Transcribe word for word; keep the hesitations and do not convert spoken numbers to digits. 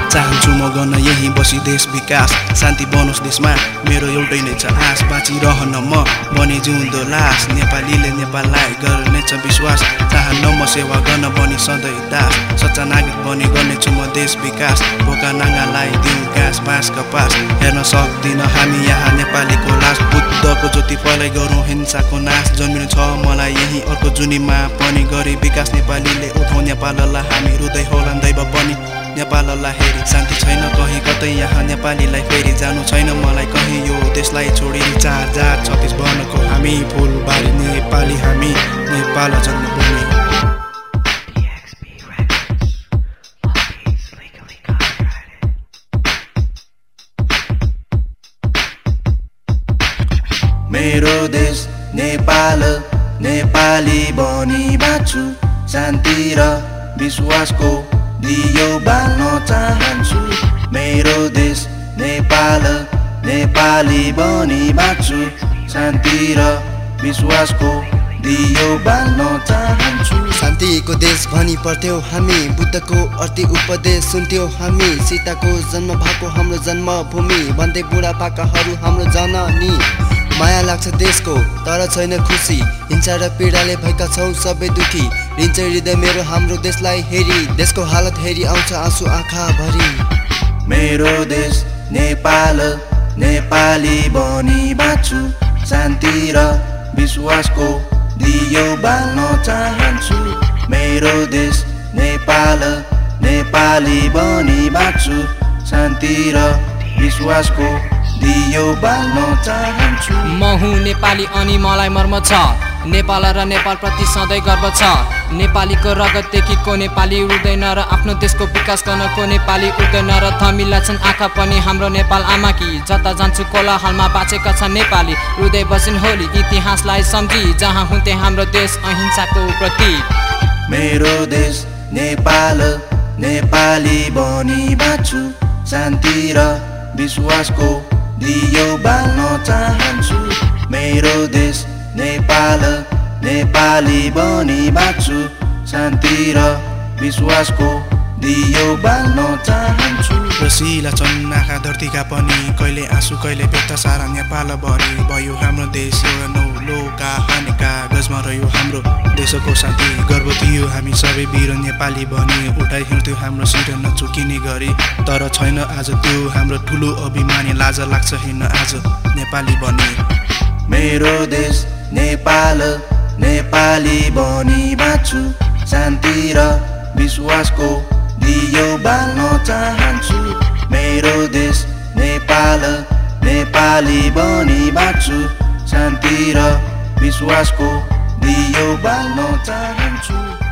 चाहन्छु म गर्न यही बसी देश विकास शान्ति बनोस् देशमा मेरो एउटै नै छ आश बाँचिरहन म बने जिउँदो लास नेपालीले नेपाललाई गर्नेछ विश्वास चाहन्न म सेवा गर्न बनी सधैँ दास सच्चा नागरिक बने गर्नेछु म देश विकास बोका नाङ्गालाई दिउँ घाँस बाँस कपास हेर्न सक्दिन हामी यहाँ नेपालीको लास बुद्धको ज्योति फैलाई गरौँ हिंसाको नाश जन्मिनु छ मलाई यही अर्को जुनीमा पनि गरी विकास नेपालीले उठाउँ नेपाललाई हामी रुँदै होला दैव पनि नेपाललाई हेरी शान्ति छैन कहीँ कतै यहाँ नेपालीलाई फेरि जानु छैन मलाई कहीँ यो देशलाई छोडी चार हजार छत्तिस वर्णको हामी फुलबारी नेपाली हामी नेपाल जन्मभूमि मेरो देश नेपाल नेपाली बनी बाँच्छु शान्ति र विश्वासको दियो बाल्न चाहन्छु मेरो देश नेपाल नेपाली बनी बाँच्छु शान्ति र विश्वासको दियो बाल्न चाहन्छु शान्तिको देश भनी पर्थ्यौ हामी बुद्धको अर्थी उपदेश सुन्थ्यौ हामी सीताको जन्म भएको हाम्रो जन्मभूमि भन्दै बुढापाकाहरू हाम्रो जननी माया लाग्छ देशको तर छैन खुसी हिंसा र पीडाले भएका छौँ सबै दुखी रिन्छ हृदय मेरो हाम्रो देशलाई हेरी देशको हालत हेरी आउँछ आँसु आँखा भरी मेरो देश नेपाल नेपाली बनी बाँच्छु शान्ति र विश्वासको दियो बाल्न चाहन्छु मेरो देश नेपाल नेपाली बनी बाँच्छु शान्ति र विश्वासको दियो बाल्न चाहन्छु म हुँ नेपाली अनि मलाई मर्म छ नेपाल र नेपाल प्रति सधैँ गर्व छ नेपालीको रगतदेखि को नेपाली उड्दैन र आफ्नो देशको विकास गर्न को नेपाली उड्दैन र थमिला छन् आँखा पनि हाम्रो नेपाल आमाकी जता जान्छु कोलाहलमा बाँचेका छन् नेपाली रुँदै बसिन् होली इतिहासलाई सम्झी जहाँ हुन्थे हाम्रो देश अहिंसाको प्रतीक मेरो देश नेपाल नेपाली बनी बाँच्छु शान्ति र विश्वासको दियो बाल्न चाहन्छु मेरो देश नेपाल नेपाली बनी बाँच्छु शान्ति र विश्वासको दियो बाल्न चाहन्छु रसिला छन् आँखा धरतीका पनि कहिले आँसु कहिले व्यक्त सारा नेपाल भरि भयो हाम्रो देश एउटा नौलोका हानेका गजमा रह्यो हाम्रो देशको शान्ति गर्व थियो हामी सबै वीर नेपाली भनी उठाइ हिँड्थ्यो हाम्रो शिर नचुकिने गरी तर छैन आज त्यो हाम्रो ठुलो अभिमानी लाज लाग्छ हिँड्न आज नेपाली बनी मेरो देश नेपाल नेपाली बनी बाँच्छु शान्ति र विश्वासको दियो बाल्न चाहन्छु मेरो देश नेपाल नेपाली बनी बाँच्छु शान्ति र विश्वासको दियो बाल्न चाहन्छु।